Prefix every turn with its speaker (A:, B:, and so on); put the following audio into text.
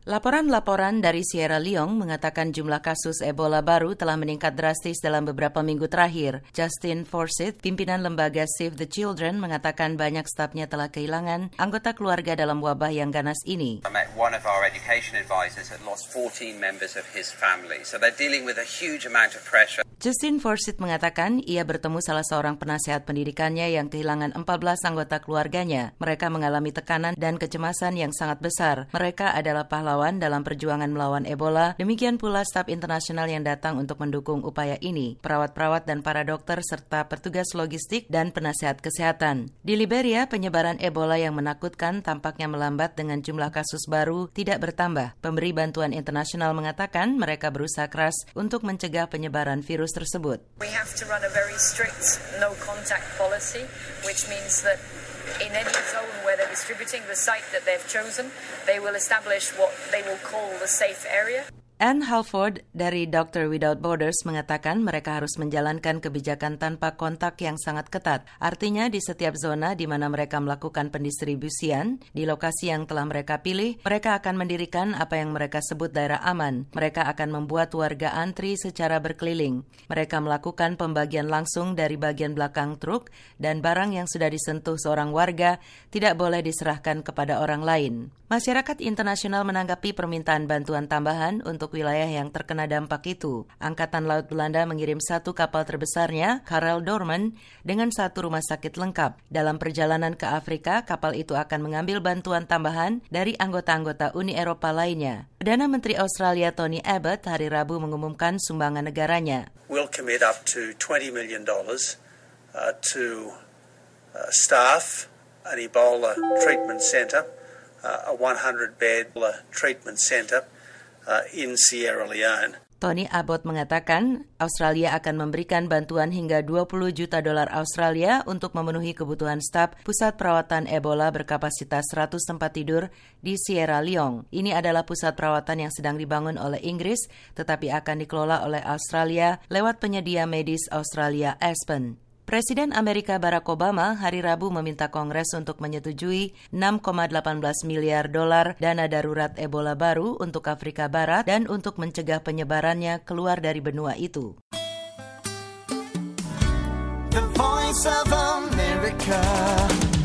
A: Laporan-laporan dari Sierra Leone mengatakan jumlah kasus Ebola baru telah meningkat drastis dalam beberapa minggu terakhir. Justin Forsyth, pimpinan lembaga Save the Children, mengatakan banyak stafnya telah kehilangan anggota keluarga dalam wabah yang ganas ini.
B: I met one of our education advisors had lost 14 members of his family, so they're dealing with a huge amount of pressure.
A: Justin Forsyth mengatakan ia bertemu salah seorang penasehat pendidikannya yang kehilangan 14 anggota keluarganya. Mereka mengalami tekanan dan kecemasan yang sangat besar. Mereka adalah pahlawan dalam perjuangan melawan Ebola, demikian pula staf internasional yang datang untuk mendukung upaya ini, perawat-perawat dan para dokter serta petugas logistik dan penasehat kesehatan. Di Liberia, penyebaran Ebola yang menakutkan tampaknya melambat dengan jumlah kasus baru tidak bertambah. Pemberi bantuan internasional mengatakan mereka berusaha keras untuk mencegah penyebaran virus tersebut.
C: We have to run a very strict no-contact policy, which means that in any zone where they're distributing the site that they've chosen, they will establish what they will call the safe area.
A: Anne Halford dari Doctor Without Borders mengatakan mereka harus menjalankan kebijakan tanpa kontak yang sangat ketat. Artinya di setiap zona di mana mereka melakukan pendistribusian, di lokasi yang telah mereka pilih, mereka akan mendirikan apa yang mereka sebut daerah aman. Mereka akan membuat warga antri secara berkeliling. Mereka melakukan pembagian langsung dari bagian belakang truk dan barang yang sudah disentuh seorang warga tidak boleh diserahkan kepada orang lain. Masyarakat internasional menanggapi permintaan bantuan tambahan untuk wilayah yang terkena dampak itu. Angkatan Laut Belanda mengirim satu kapal terbesarnya, Karel Dorman, dengan satu rumah sakit lengkap. Dalam perjalanan ke Afrika, kapal itu akan mengambil bantuan tambahan dari anggota-anggota Uni Eropa lainnya. Perdana Menteri Australia Tony Abbott hari Rabu mengumumkan sumbangan negaranya.
D: We'll commit up to $20 million to staff an Ebola treatment centre, a 100-bed treatment centre in Sierra Leone.
A: Tony Abbott mengatakan Australia akan memberikan bantuan hingga $20 juta Australia untuk memenuhi kebutuhan staf pusat perawatan Ebola berkapasitas 100 tempat tidur di Sierra Leone. Ini adalah pusat perawatan yang sedang dibangun oleh Inggris tetapi akan dikelola oleh Australia lewat penyedia medis Australia Aspen. Presiden Amerika Barack Obama hari Rabu meminta Kongres untuk menyetujui $6,18 miliar dana darurat Ebola baru untuk Afrika Barat dan untuk mencegah penyebarannya keluar dari benua itu.
E: The Voice of America.